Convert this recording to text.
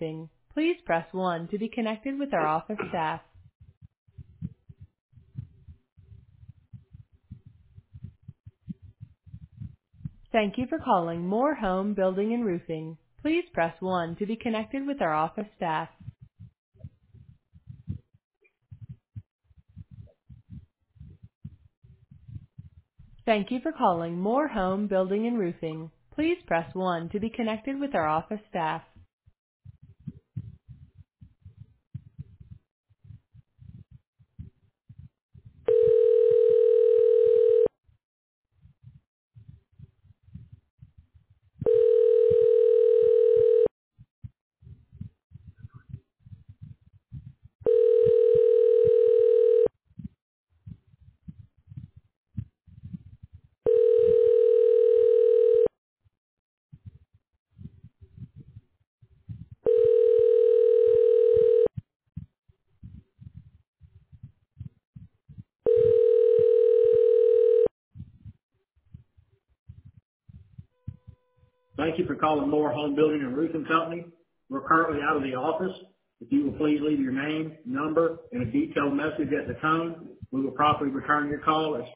Roofing. Please press 1 to be connected with our office staff. Thank you for calling Moore Home Building and Roofing. Please press 1 to be connected with our office staff. Thank you for calling Moore Home Building and Roofing. Please press 1 to be connected with our office staff. Thank you for calling Moore Home Building and Roofing Company. We're currently out of the office. If you will please leave your name, number, and a detailed message at the tone, we will promptly return your call as